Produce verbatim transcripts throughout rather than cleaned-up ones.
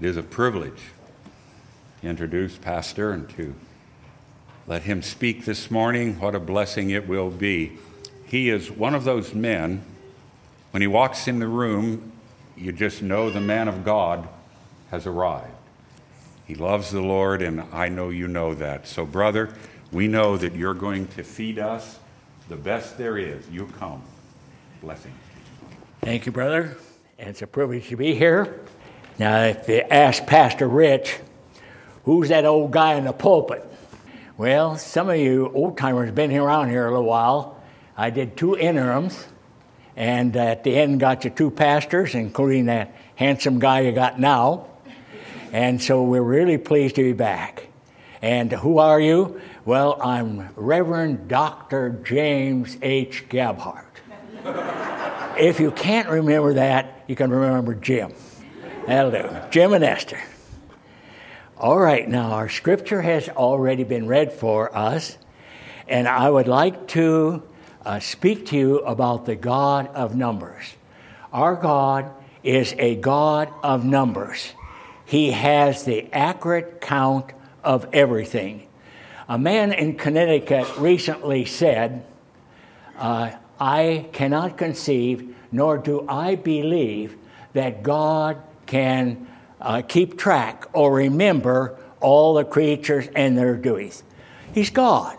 It is a privilege to introduce Pastor and to let him speak this morning. What a blessing it will be. He is one of those men, when he walks in the room, you just know the man of God has arrived. He loves the Lord, and I know you know that. So, brother, we know that you're going to feed us the best there is. You come. Blessings. Thank you, brother. It's a privilege to be here. Now, if you ask Pastor Rich, who's that old guy in the pulpit? Well, some of you old-timers have been around here a little while. I did two interims, and at the end got you two pastors, including that handsome guy you got now. And so we're really pleased to be back. And who are you? Well, I'm Reverend Doctor James H. Gabhart. If you can't remember that, you can remember Jim. That'll do. Jim and Esther. All right, now our scripture has already been read for us, and I would like to uh, speak to you about the God of numbers. Our God is a God of numbers. He has the accurate count of everything. A man in Connecticut recently said, uh, I cannot conceive, nor do I believe that God can uh, keep track or remember all the creatures and their doings. He's God.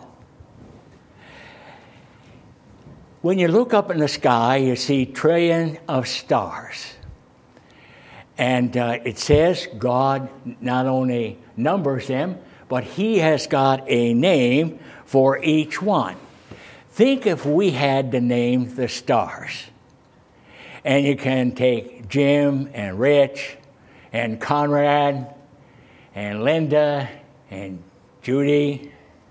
When you look up in the sky, you see trillions of stars. And uh, it says God not only numbers them, but he has got a name for each one. Think if we had to name the stars. And you can take Jim and Rich and Conrad and Linda and Judy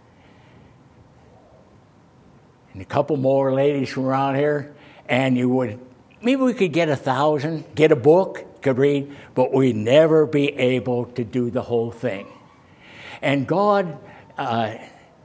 and a couple more ladies from around here, and you would, maybe we could get a thousand, get a book, could read, but we'd never be able to do the whole thing. And God uh,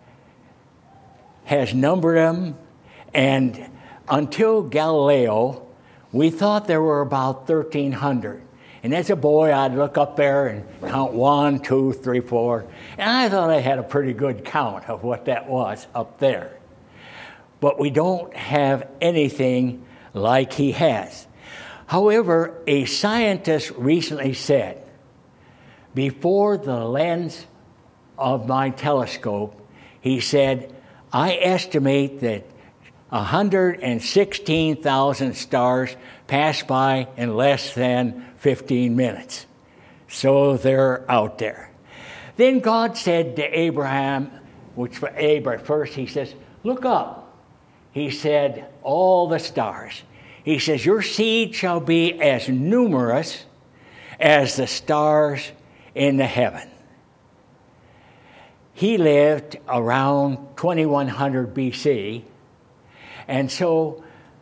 has numbered them, and until Galileo, we thought there were about thirteen hundred. And as a boy, I'd look up there and count one, two, three, four, and I thought I had a pretty good count of what that was up there. But we don't have anything like he has. However, a scientist recently said, before the lens of my telescope, he said, I estimate that one hundred sixteen thousand stars pass by in less than fifteen minutes. So they're out there. Then God said to Abraham, which for Abraham first, he says, look up. He said, all the stars. He says, your seed shall be as numerous as the stars in the heaven. He lived around twenty-one hundred B C, and so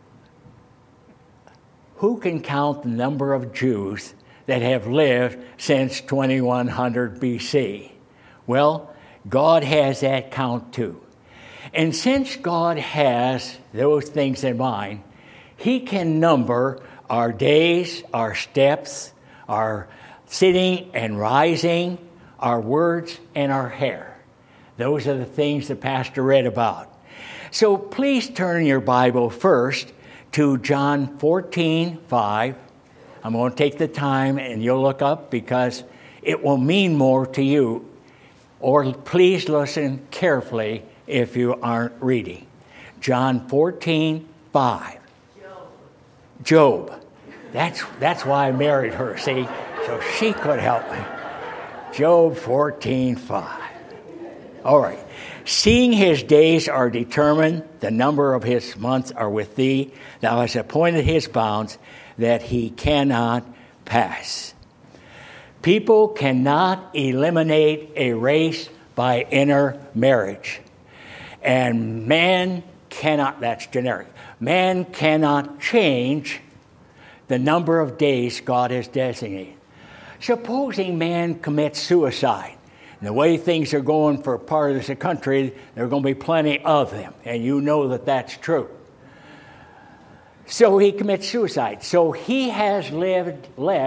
who can count the number of Jews that have lived since twenty-one hundred B C? Well, God has that count too. And since God has those things in mind, he can number our days, our steps, our sitting and rising, our words, and our hair. Those are the things the pastor read about. So please turn your Bible first to John fourteen five. I'm going to take the time and you'll look up because it will mean more to you. Or please listen carefully if you aren't reading. John fourteen five. Job. Job. That's, that's why I married her, see? So she could help me. Job fourteen five. All right. Seeing his days are determined, the number of his months are with thee. Thou hast appointed his bounds, that he cannot pass. People cannot eliminate a race by intermarriage. And man cannot, that's generic, man cannot change the number of days God has designated. Supposing man commits suicide, and the way things are going for part of this country, there are going to be plenty of them, and you know that that's true. So he commits suicide. So he has lived less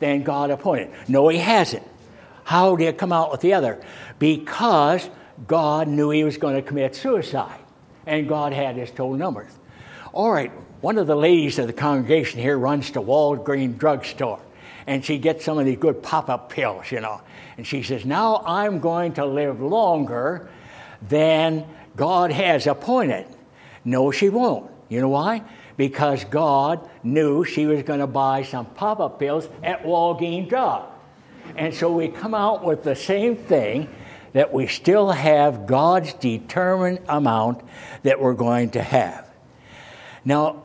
than God appointed. No, he hasn't. How did it come out with the other? Because God knew he was going to commit suicide, and God had his total numbers. All right, one of the ladies of the congregation here runs to Walgreens drugstore, and she gets some of these good pop-up pills, you know. And she says, now I'm going to live longer than God has appointed. No, she won't. You know why? Because God knew she was going to buy some pop-up pills at Walgreens Drug. And so we come out with the same thing, that we still have God's determined amount that we're going to have. Now,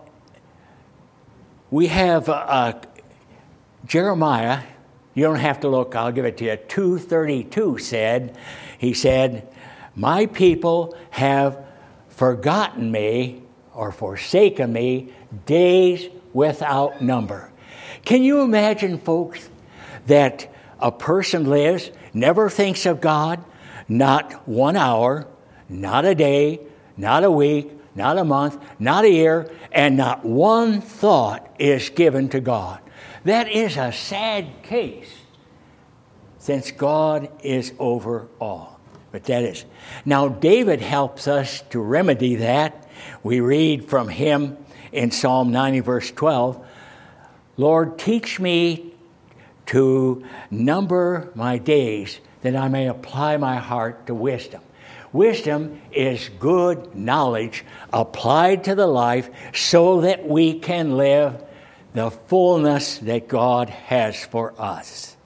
we have uh, uh, Jeremiah, you don't have to look, I'll give it to you, two thirty-two said, he said, my people have forgotten me or forsaken me days without number. Can you imagine, folks, that a person lives, never thinks of God, not one hour, not a day, not a week, not a month, not a year, and not one thought is given to God? That is a sad case, since God is over all. But that is. Now, David helps us to remedy that. We read from him in Psalm ninety, verse twelve, Lord, teach me to number my days, that I may apply my heart to wisdom. Wisdom is good knowledge applied to the life so that we can live the fullness that God has for us.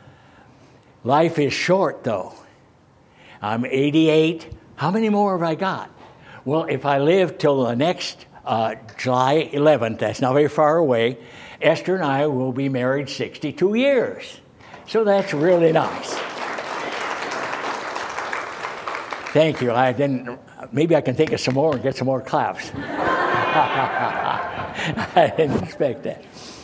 Life is short, though. I'm eighty-eight. How many more have I got? Well, if I live till the next uh, July eleventh, that's not very far away, Esther and I will be married sixty-two years. So that's really nice. Thank you. I didn't. Maybe I can think of some more and get some more claps. I didn't expect that.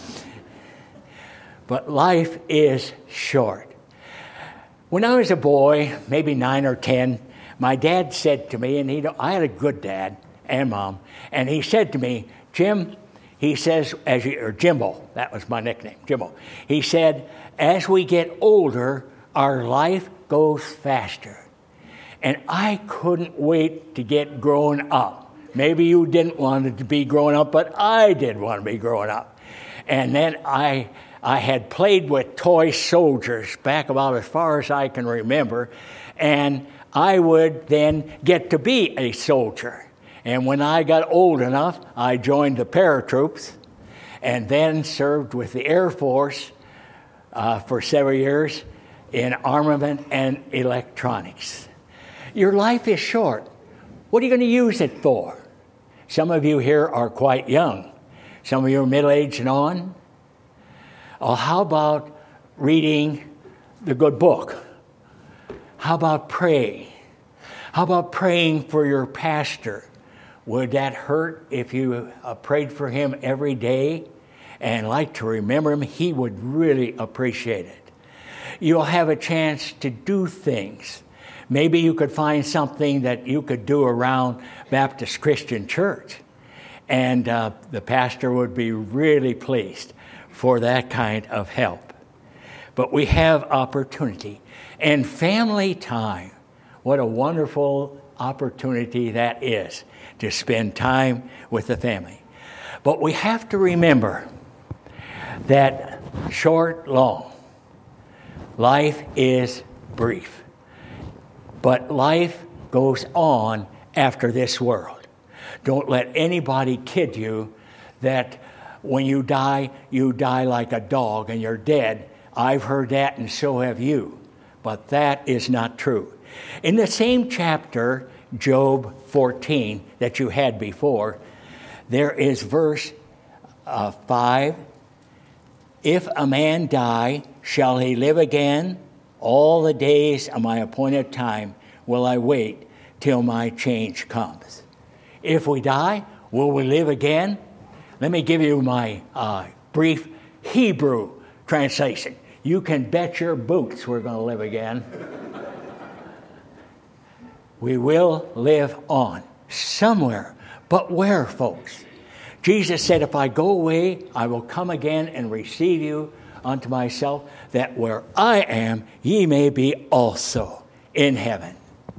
But life is short. When I was a boy, maybe nine or ten, my dad said to me, and he, I had a good dad and mom, and he said to me, Jim, he says, as you, or Jimbo, that was my nickname, Jimbo. He said, as we get older, our life goes faster. And I couldn't wait to get grown up. Maybe you didn't want it to be grown up, but I did want to be grown up. And then I I had played with toy soldiers back about as far as I can remember, and I would then get to be a soldier. And when I got old enough, I joined the paratroops and then served with the Air Force uh, for several years in armament and electronics. Your life is short. What are you going to use it for? Some of you here are quite young. Some of you are middle-aged and on. Oh, how about reading the good book? How about praying? How about praying for your pastor? Would that hurt if you uh, prayed for him every day and like to remember him? He would really appreciate it. You'll have a chance to do things. Maybe you could find something that you could do around Baptist Christian Church, and uh, the pastor would be really pleased for that kind of help. But we have opportunity. And family time, what a wonderful opportunity that is, to spend time with the family. But we have to remember that short, long, life is brief. But life goes on after this world. Don't let anybody kid you that when you die, you die like a dog and you're dead. I've heard that, and so have you. But that is not true. In the same chapter, Job fourteen, that you had before, there is verse uh, five. If a man die, shall he live again? All the days of my appointed time will I wait till my change comes. If we die, will we live again? Let me give you my uh, brief Hebrew translation. You can bet your boots we're going to live again. We will live on somewhere. But where, folks? Jesus said, if I go away, I will come again and receive you, unto myself, that where I am, ye may be also in heaven.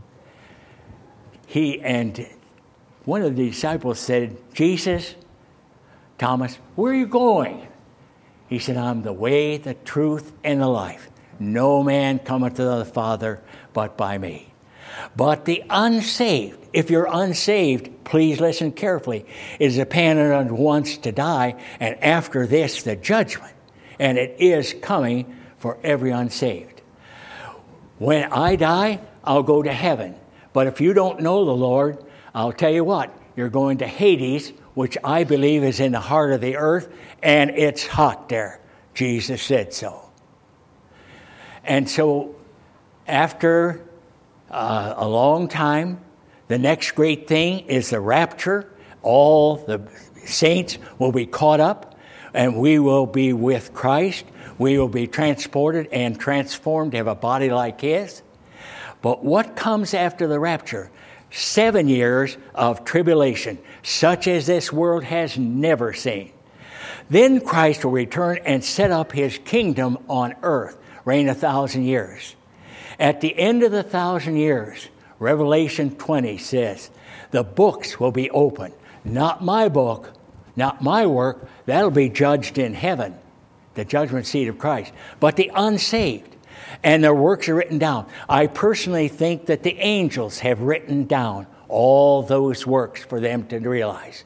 He and one of the disciples said, Jesus, Thomas, where are you going? He said, I'm the way, the truth, and the life. No man cometh to the Father but by me. But the unsaved, if you're unsaved, please listen carefully, is dependent on once to die, and after this, the judgment. And it is coming for every unsaved. When I die, I'll go to heaven. But if you don't know the Lord, I'll tell you what, you're going to Hades, which I believe is in the heart of the earth, and it's hot there. Jesus said so. And so after uh, a long time, the next great thing is the rapture. All the saints will be caught up, and we will be with Christ. We will be transported and transformed to have a body like his. But what comes after the rapture? Seven years of tribulation, such as this world has never seen. Then Christ will return and set up his kingdom on earth, reign a thousand years. At the end of the thousand years, Revelation twenty says, the books will be opened. Not my book, not my work, that'll be judged in heaven, the judgment seat of Christ, but the unsaved. And their works are written down. I personally think that the angels have written down all those works for them to realize.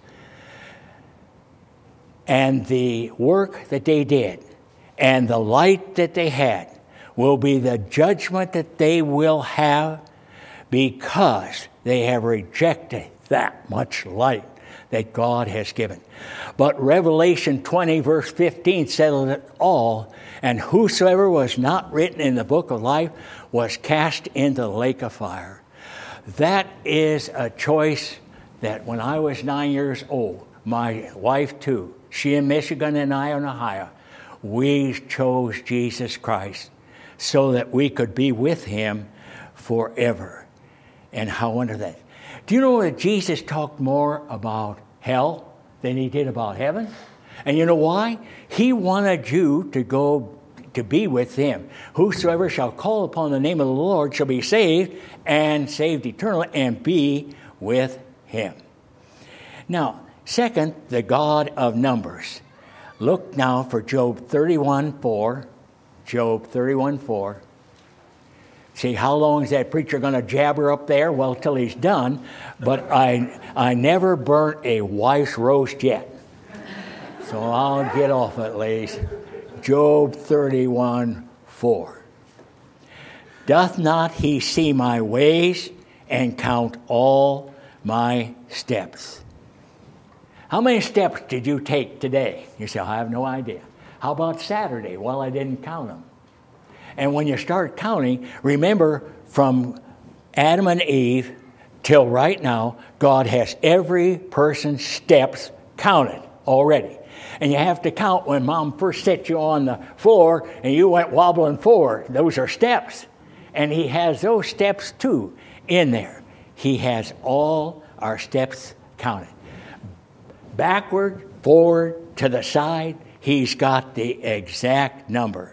And the work that they did and the light that they had will be the judgment that they will have because they have rejected that much light that God has given. But Revelation twenty, verse fifteen, settled it all. And whosoever was not written in the book of life was cast into the lake of fire. That is a choice that when I was nine years old, my wife too, she in Michigan and I in Ohio, we chose Jesus Christ so that we could be with him forever. And how wonderful that. Do you know that Jesus talked more about hell than he did about heaven? And you know why? He wanted you to go to be with him. Whosoever shall call upon the name of the Lord shall be saved, and saved eternally, and be with him. Now, second, the God of numbers. Look now for Job thirty-one four. Job thirty-one four. See, how long is that preacher going to jabber up there? Well, till he's done. But I, I never burnt a wife's roast yet. So I'll get off at least. Job thirty-one four. Doth not he see my ways and count all my steps? How many steps did you take today? You say, I have no idea. How about Saturday? Well, I didn't count them. And when you start counting, remember from Adam and Eve till right now, God has every person's steps counted already. And you have to count when Mom first set you on the floor and you went wobbling forward. Those are steps. And he has those steps too in there. He has all our steps counted. Backward, forward, to the side, he's got the exact number.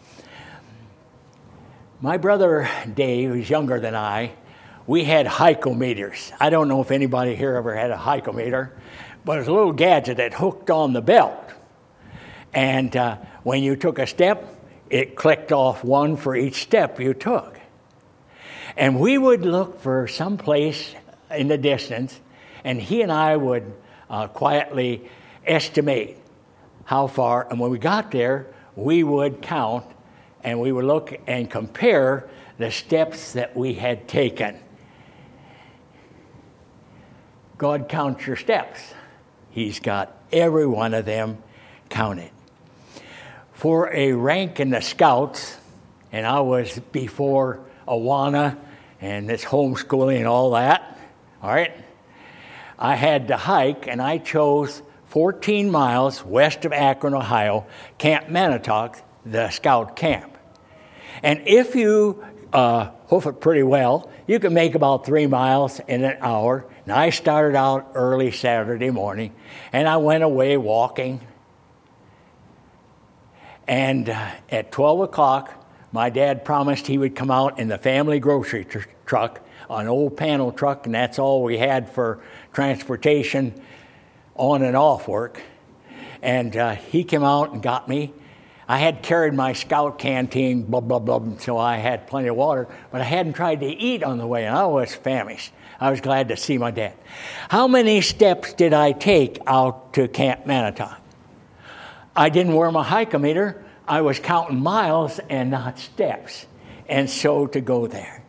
My brother Dave, who's younger than I, we had hycometers. I don't know if anybody here ever had a hycometer, but it's a little gadget that hooked on the belt. And uh, when you took a step, it clicked off one for each step you took. And we would look for some place in the distance, and he and I would uh, quietly estimate how far. And when we got there, we would count, and we would look and compare the steps that we had taken. God counts your steps. He's got every one of them counted. For a rank in the Scouts, and I was before Awana and this homeschooling and all that, all right, I had to hike, and I chose fourteen miles west of Akron, Ohio, Camp Manitowoc, the Scout camp. And if you uh, hoof it pretty well, you can make about three miles in an hour. And I started out early Saturday morning, and I went away walking. And uh, at twelve o'clock, my dad promised he would come out in the family grocery tr- truck, an old panel truck, and that's all we had for transportation on and off work. And uh, he came out and got me. I had carried my scout canteen, blah, blah, blah, so I had plenty of water, but I hadn't tried to eat on the way, and I was famished. I was glad to see my dad. How many steps did I take out to Camp Manitowoc? I didn't wear my hike-o-meter. I was counting miles and not steps, and so to go there.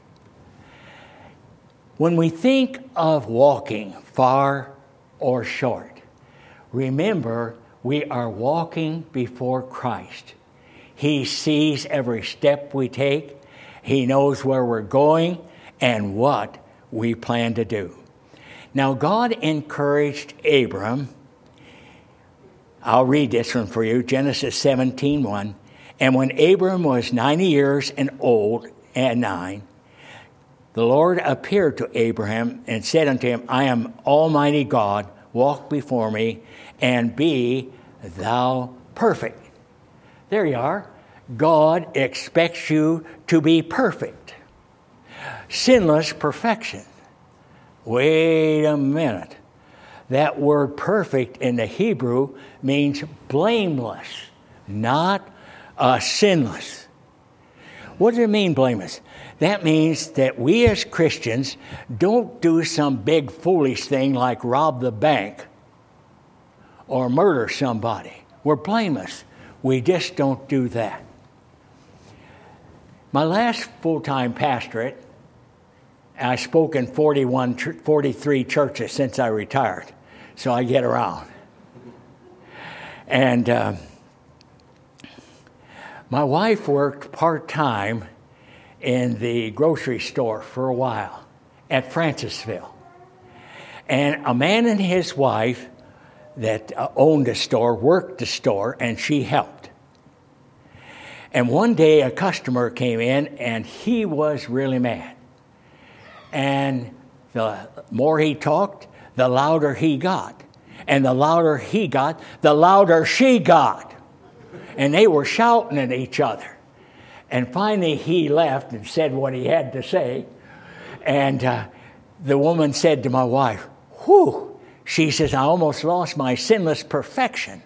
When we think of walking far or short, remember we are walking before Christ. He sees every step we take. He knows where we're going and what we plan to do. Now, God encouraged Abram. I'll read this one for you, Genesis seventeen one. And when Abram was ninety years and old and nine, the Lord appeared to Abraham and said unto him, I am Almighty God, walk before me and be thou perfect. There you are. God expects you to be perfect. Sinless perfection. Wait a minute. That word perfect in the Hebrew means blameless, not uh, sinless. What does it mean, blameless? That means that we as Christians don't do some big foolish thing like rob the bank or murder somebody. We're blameless. We just don't do that. My last full-time pastorate, I spoke in forty-one, forty-three churches since I retired, so I get around. And uh, my wife worked part-time in the grocery store for a while at Francisville. And a man and his wife that uh, owned the store worked the store, and she helped. And one day a customer came in, and he was really mad. And the more he talked, the louder he got. And the louder he got, the louder she got. And they were shouting at each other. And finally he left and said what he had to say. And uh, the woman said to my wife, whew, she says, I almost lost my sinless perfection.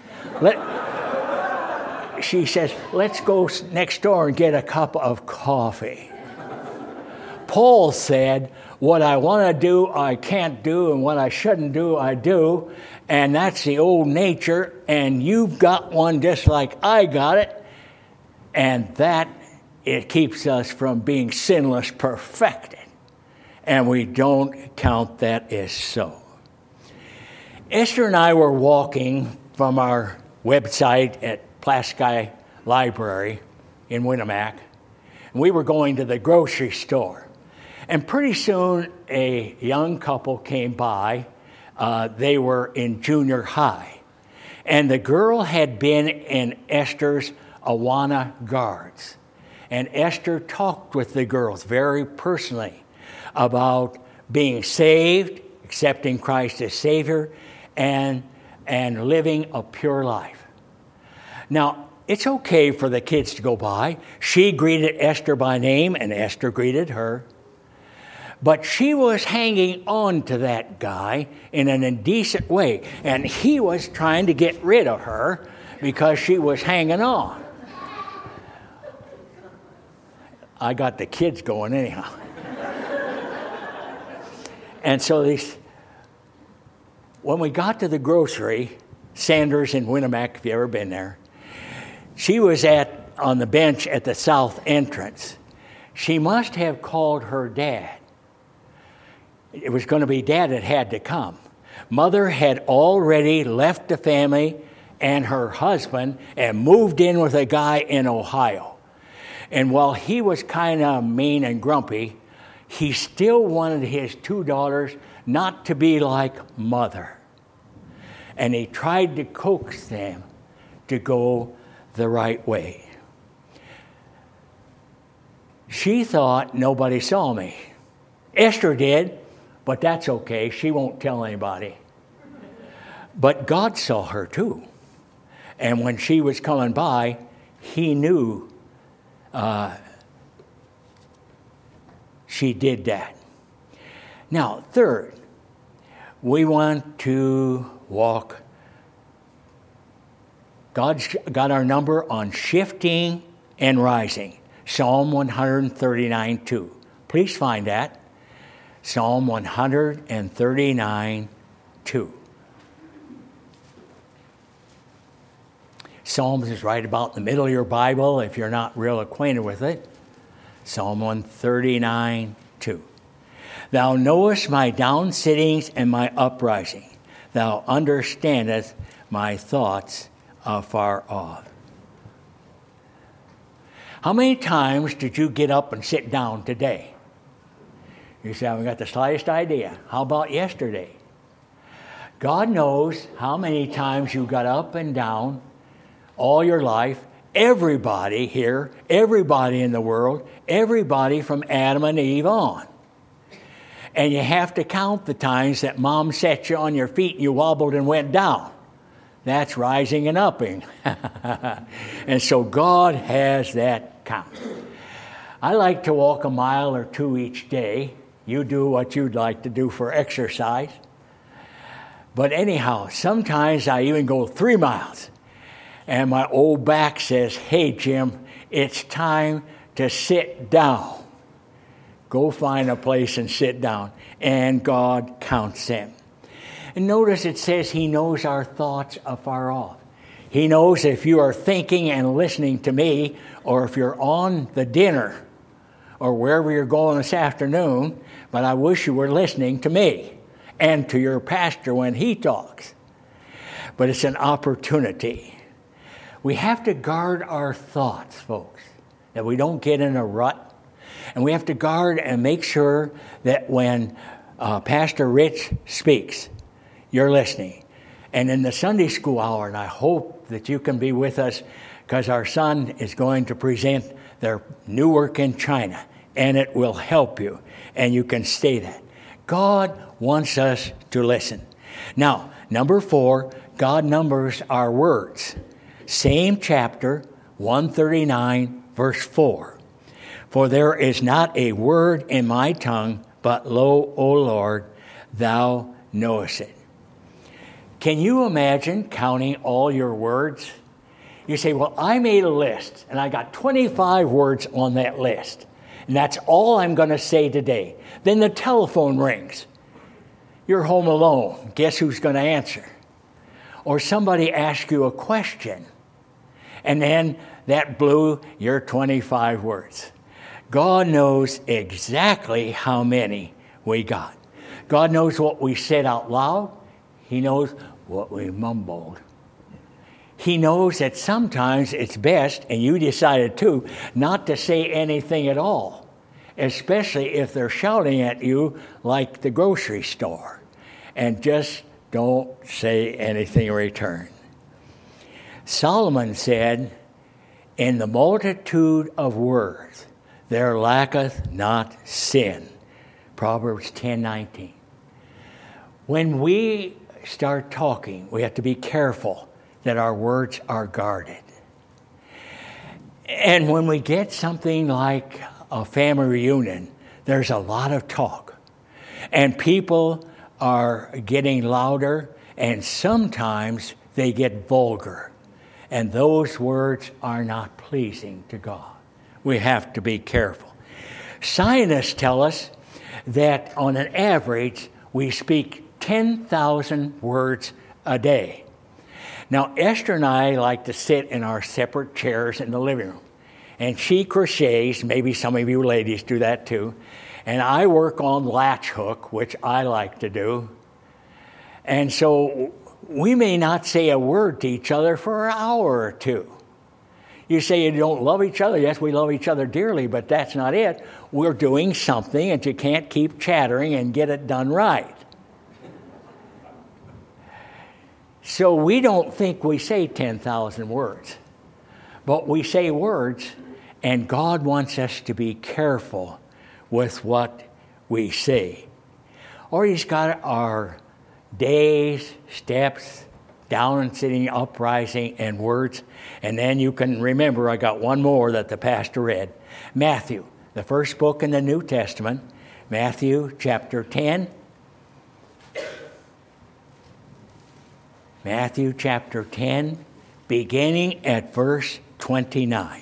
Let, she says, let's go next door and get a cup of coffee. Paul said, what I want to do, I can't do, and what I shouldn't do, I do. And that's the old nature, and you've got one just like I got it. And that, it keeps us from being sinless perfected. And we don't count that as so. Esther and I were walking from our website at Plasky Library in Winnemac, and we were going to the grocery store. And pretty soon, a young couple came by. Uh, they were in junior high. And the girl had been in Esther's Awana Guards. And Esther talked with the girls very personally about being saved, accepting Christ as Savior, and, and living a pure life. Now, it's okay for the kids to go by. She greeted Esther by name, and Esther greeted her. But she was hanging on to that guy in an indecent way, and he was trying to get rid of her because she was hanging on. I got the kids going anyhow. And so these, when we got to the grocery, Sanders in Winnemac, if you've ever been there, she was at on the bench at the south entrance. She must have called her dad. It was going to be Dad that had to come. Mother had already left the family and her husband and moved in with a guy in Ohio. And while he was kind of mean and grumpy, he still wanted his two daughters not to be like Mother. And he tried to coax them to go the right way. She thought nobody saw me. Esther did, but that's okay. She won't tell anybody. But God saw her too. And when she was coming by, he knew uh, she did that. Now, third, we want to walk. God's got our number on shifting and rising. Psalm one thirty-nine two. Please find that. Psalm one thirty-nine two. Psalms is right about in the middle of your Bible if you're not real acquainted with it. Psalm one thirty-nine two. Thou knowest my down sittings and my uprising. Thou understandest my thoughts afar off. How many times did you get up and sit down today? You say, I haven't got the slightest idea. How about yesterday? God knows how many times you got up and down all your life. Everybody here, everybody in the world, everybody from Adam and Eve on. And you have to count the times that Mom set you on your feet and you wobbled and went down. That's rising and upping. And so God has that count. I like to walk a mile or two each day. You do what you'd like to do for exercise. But anyhow, sometimes I even go three miles. And my old back says, hey, Jim, it's time to sit down. Go find a place and sit down. And God counts them. And notice it says he knows our thoughts afar off. He knows if you are thinking and listening to me, or if you're on the dinner, or wherever you're going this afternoon, but I wish you were listening to me and to your pastor when he talks. But it's an opportunity. We have to guard our thoughts, folks, that we don't get in a rut. And we have to guard and make sure that when uh, Pastor Rich speaks, you're listening. And in the Sunday school hour, and I hope that you can be with us, because our son is going to present their new work in China, and it will help you, and you can stay that. God wants us to listen. Now, number four, God numbers our words. Same chapter, one thirty-nine, verse four. For there is not a word in my tongue, but lo, O Lord, thou knowest it. Can you imagine counting all your words? You say, well, I made a list, and I got twenty-five words on that list, and that's all I'm going to say today. Then the telephone rings. You're home alone. Guess who's going to answer? Or somebody asks you a question, and then that blew your twenty-five words. God knows exactly how many we got. God knows what we said out loud. He knows what we mumbled. He knows that sometimes it's best, and you decided too, not to say anything at all, especially if they're shouting at you like the grocery store. And just don't say anything in return. Solomon said, in the multitude of words, there lacketh not sin. Proverbs ten nineteen. When we start talking, we have to be careful that our words are guarded. And when we get something like a family reunion, there's a lot of talk. And people are getting louder, and sometimes they get vulgar. And those words are not pleasing to God. We have to be careful. Scientists tell us that on an average, we speak ten thousand words a day. Now, Esther and I like to sit in our separate chairs in the living room. And she crochets, maybe some of you ladies do that too. And I work on latch hook, which I like to do. And so we may not say a word to each other for an hour or two. You say you don't love each other. Yes, we love each other dearly, but that's not it. We're doing something, and you can't keep chattering and get it done right. So we don't think we say ten thousand words, but we say words, and God wants us to be careful with what we say. Or he's got our days, steps, down and sitting, uprising, and words. And then you can remember, I got one more that the pastor read. Matthew, the first book in the New Testament, Matthew chapter ten. Matthew chapter ten, beginning at verse twenty-nine.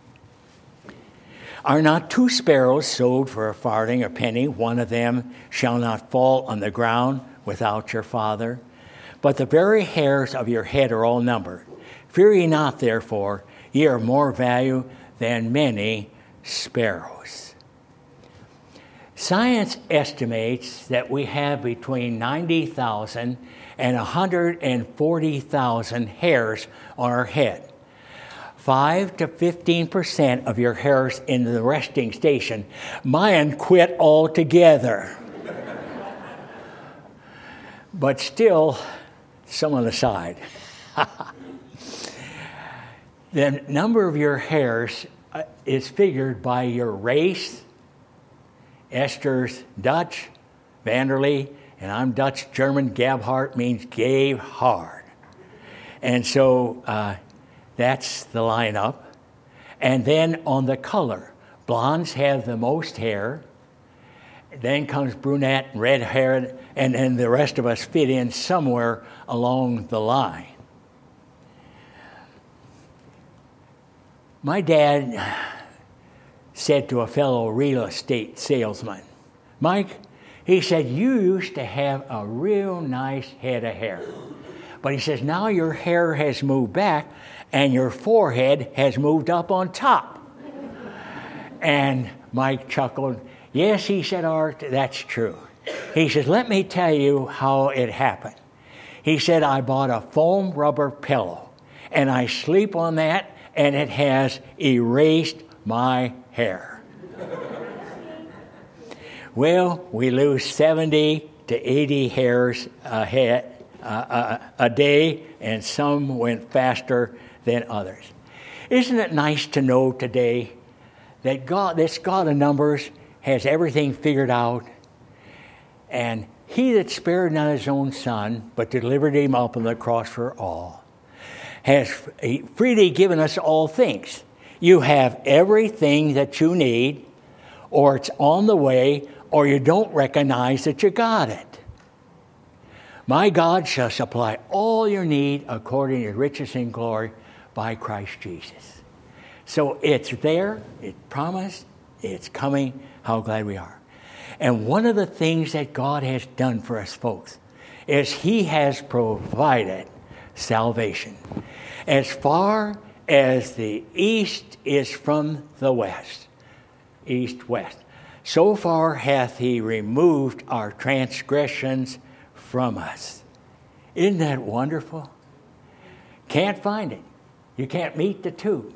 Are not two sparrows sold for a farthing or penny? One of them shall not fall on the ground without your Father. But the very hairs of your head are all numbered. Fear ye not, therefore, ye are more value than many sparrows. Science estimates that we have between ninety thousand and one hundred forty thousand hairs on our head. five to fifteen percent of your hairs in the resting station. Mine quit altogether. But still, some on the side. The number of your hairs uh, is figured by your race. Esther's Dutch, Vanderlee, and I'm Dutch German. Gebhardt means gave hard. And so uh, that's the lineup. And then on the color, blondes have the most hair. Then comes brunette and red hair, and then the rest of us fit in somewhere along the line. My dad said to a fellow real estate salesman, Mike, he said, you used to have a real nice head of hair. But he says, now your hair has moved back and your forehead has moved up on top. And Mike chuckled. Yes, he said, Art, that's true. He says, let me tell you how it happened. He said, I bought a foam rubber pillow and I sleep on that and it has erased my hair. Well, we lose seventy to eighty hairs a, head, uh, a, a day, and some went faster than others. Isn't it nice to know today that God, this God of numbers, has everything figured out, and he that spared not his own son, but delivered him up on the cross for all, has freely given us all things. You have everything that you need, or it's on the way, or you don't recognize that you got it. My God shall supply all your need according to his riches in glory by Christ Jesus. So it's there, it's promised, it's coming. How glad we are. And one of the things that God has done for us folks is he has provided salvation. As far as the east is from the west, east-west, so far hath he removed our transgressions from us. Isn't that wonderful? Can't find it. You can't meet the two.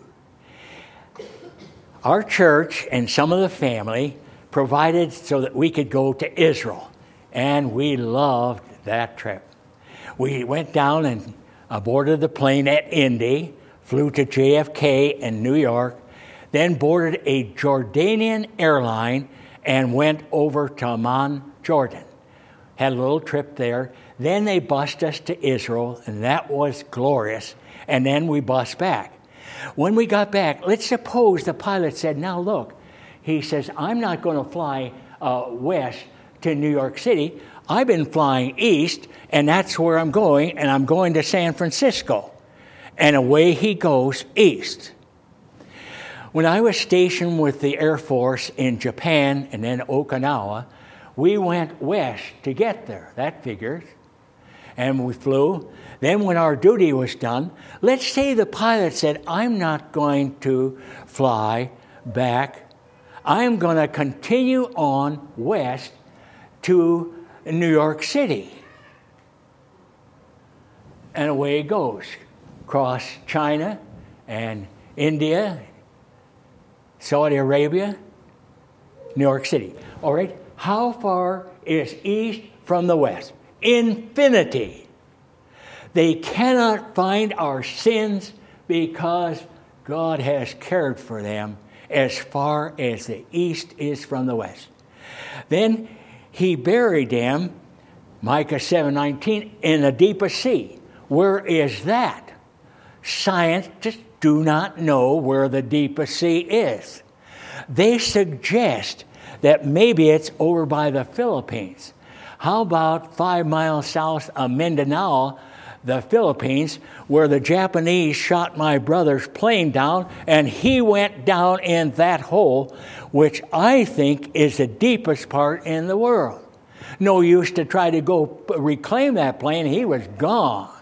Our church and some of the family provided so that we could go to Israel, and we loved that trip. We went down and boarded the plane at Indy, flew to J F K in New York, then boarded a Jordanian airline and went over to Amman, Jordan. Had a little trip there. Then they bused us to Israel, and that was glorious, and then we bused back. When we got back, let's suppose the pilot said, now look, he says, I'm not going to fly uh, west to New York City. I've been flying east, and that's where I'm going, and I'm going to San Francisco. And away he goes east. When I was stationed with the Air Force in Japan and then Okinawa, we went west to get there. That figures. And we flew. Then when our duty was done, let's say the pilot said, I'm not going to fly back. I'm going to continue on west to New York City. And away it goes. Across China and India, Saudi Arabia, New York City. All right, how far is east from the west? Infinity. They cannot find our sins because God has cared for them as far as the east is from the west. Then he buried them, Micah seven nineteen, in the deepest sea. where is that? Scientists do not know where the deepest sea is. They suggest that maybe it's over by the Philippines. How about five miles south of Mindanao, the Philippines, where the Japanese shot my brother's plane down, and he went down in that hole, which I think is the deepest part in the world. No use to try to go reclaim that plane. He was gone.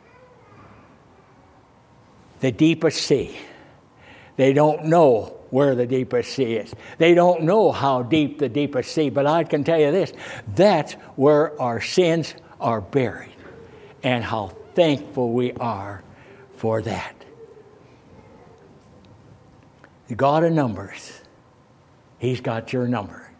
The deepest sea. They don't know where the deepest sea is. They don't know how deep the deepest sea, but I can tell you this, that's where our sins are buried, and how thankful we are for that. The God of numbers, He's got your number.